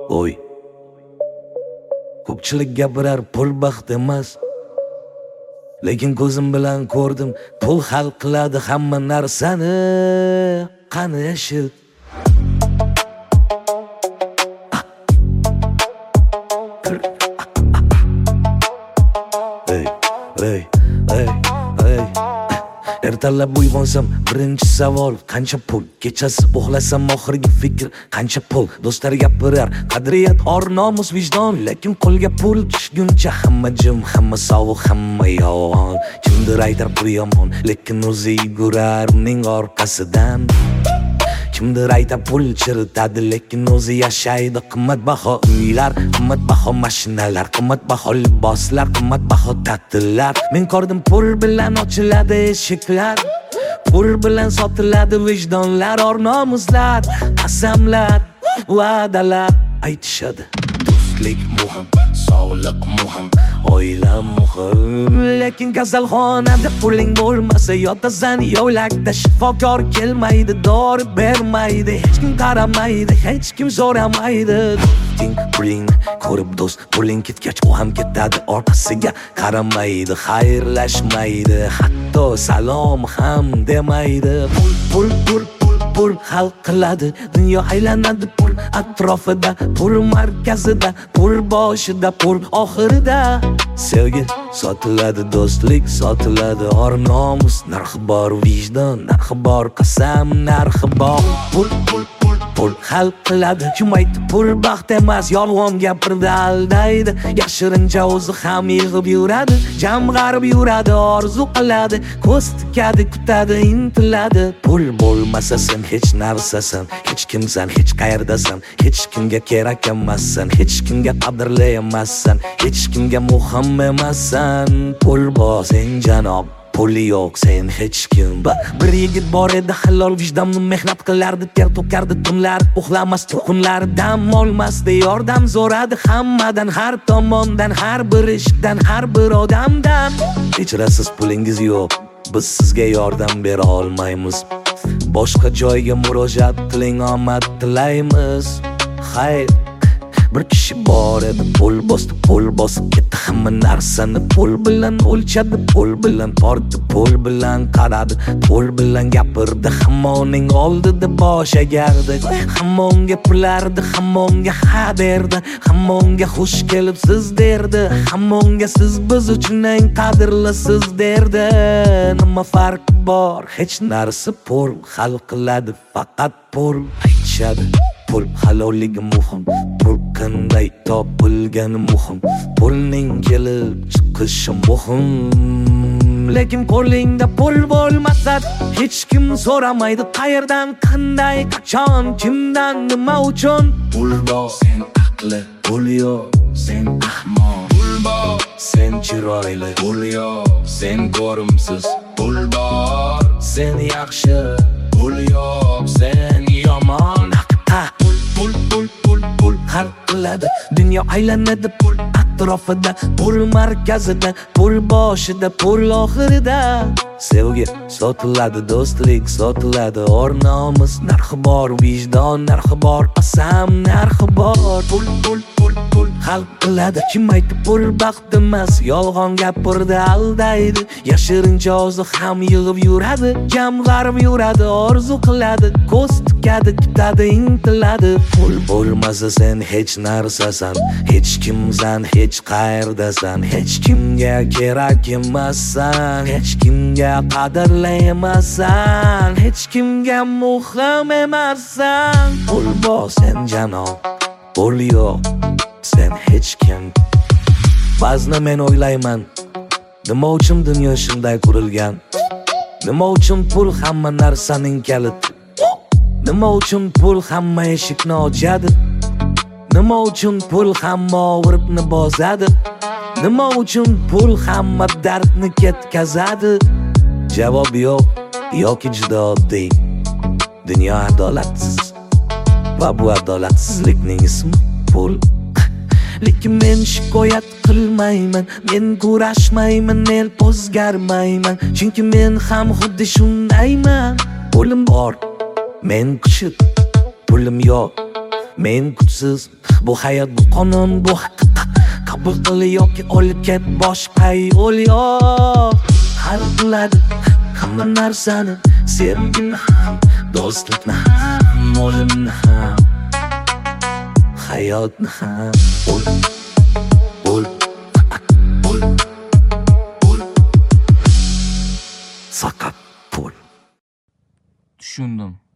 Oy, ko'pchilik gapirar pul baxt emas, lekin ko'zim bilan ko'rdim, pul hal qiladi hamma narsani. Qani eshit. Ertalab uyg'onsam birinchi savol qancha pul, kechasi uxlasam oxirgi fikr qancha pul. Do'stlar gapirar qadriyat, or, nomus, vijdon, lekin qo'lga pul tushguncha hamma jim, hamma sovuq, hamma yolg'on. Kimdir aytar pul yomon, lekin o'zi yugurar uning orqasidan. Kimdir aytar pul chiritadi, lekin o'zi yashaydi. Qimmatbaho uylar, qimmatbaho mashinalar, qimmatbaho liboslar, qimmatbaho ta'tillar. Men ko'rdim pul bilan ochiladi eshiklar, pul bilan sotiladi vijdonlar, or, nomuslar, qasamlar, va'dalar. Aytishadi do'stlik muhim, sog'liq muhim, oila muhim, lekin kasalxonada puling bo'lmasa yotasan yo'lakda. Shifokor kelmaydi, dori bermaydi, hech kim qaramaydi, hech kim so'ramaydi. Do'sting puling ko'rib do'st, puling ketgach u ham ketadi, orqasiga qaramaydi, xayrlashmaydi, hatto salom ham demaydi. Pul hal qiladi, dunyo aylanadi pul atrofida, pul markazida, pul boshida, pul oxirida. Sevgi sotiladi, do'stlik sotiladi, or, nomus narxi bor, vijdon narxi bor, qasam narxi bor. Pul hal qiladi. Kim aytdi pul baxt emas, yolg'on gapirdi, aldaydi. Yashirincha o'zi ham yig'ib yuradi, jamg'arib yuradi, orzu qiladi, ko'z tikadi, kutadi, intiladi. Pul bo'lmasa sen hech narsasan, hech kimsan, hech qayerdasan, hech kimga kerak emassan, hech kimga qadrli emassan, hech kimga muhim emassan. Pul bor sen janob, puli yo'q sen hech kim. Bir yigit bor edi, halol vijdonni mehnat qilardi, ter to'kardi tunlar, uxlamasdi kunlar, dam olmasdi, yordam so'radi hammadan, har tomondan, har bir ishdan, har bir odamdan. Kechirasiz, pulingiz yo'q, biz sizga yordam bera olmaymiz, boshqa joyga murojaat qiling, omad tilaymiz. Xayr, bir kishi bor edi, pul bosib ketdi hamma narsani, pul bilan o'lchadi, pul bilan tortdi, pul bilan qaradi, pul bilan gapirdi, hamma uning oldida bosh egardi, hamma unga pulardi, hamma unga ha derdi, hamma unga xush kelibsiz derdi, hamma unga siz biz uchun eng qadrlisiz derdi. Nima farqi bor? Hech narsa. Pul hal qiladi, faqat pul. Aytishadi pul halolligi muhim, pul qanday topilgani muhim, pulning kelib chiqishi muhim. Lekin qo'lingda pul bo'lmasa hech kim so'ramaydi, qayerdan, qanday, qachon, kimdan, nima uchun. Pul bor sen aqli, pul yo'q sen ahmoq. Pul bor sen chiroyli, pul yo'q sen ko'rimsiz. Pul bor sen yaxshi, pul yo'q sen yomon. Pul hal qiladi, dunyo aylanadi pul atrofida, pul markazida, pul boshida, pul oxirida. Sevgi sotiladi, do'stlik sotiladi, or, nomus narxi bor, vijdon narxi bor, qasam narxi bor. Pul hal qiladi. Kim aytdi pul baxt emas, yolg'on gapirdi, aldaydi. Yashirincha o'zi ham yig'ib yuradi, jamg'arib yuradi, orzu qiladi, ko'z tikadi, kutadi, intiladi. Pul bo'lmasa sen hech narsasan, hech kimsan, hech qayerdasan, hech kimga kerak emassan, hech kimga qadrli emassan, hech kimga muhim emassan. Pul bor sen janob, pul yo'q sen hech kim. Ba'zida men o'ylayman, nima uchun dunyo shunday qurilgan? Nima uchun pul hamma narsaning kaliti? Nima uchun pul hamma eshikni ochadi? Nima uchun pul hamma og'riqni bosadi? Nima uchun pul hamma dardni ketkazadi? Javob yo'q yoki juda oddiy. Dunyo adolatsiz va bu adolatsizlikning ismi pul. Lekin men shikoyat qilmayman, men kurashmayman, men o'zgarmayman, chunki men ham xuddi shundayman. Pulim bor, men kuchuk, pulim yo'q, Men kuchsiz, bu hayot, bu qonun, bu haqiqat. Qabul qil yoki olib ket boshqa yo'l yo'q. Hal qiladi hamma narsani, sevgini ham, do'stlikni ham, o'limni ham, hayotni ham. Pul, faqat pul. Tushundim.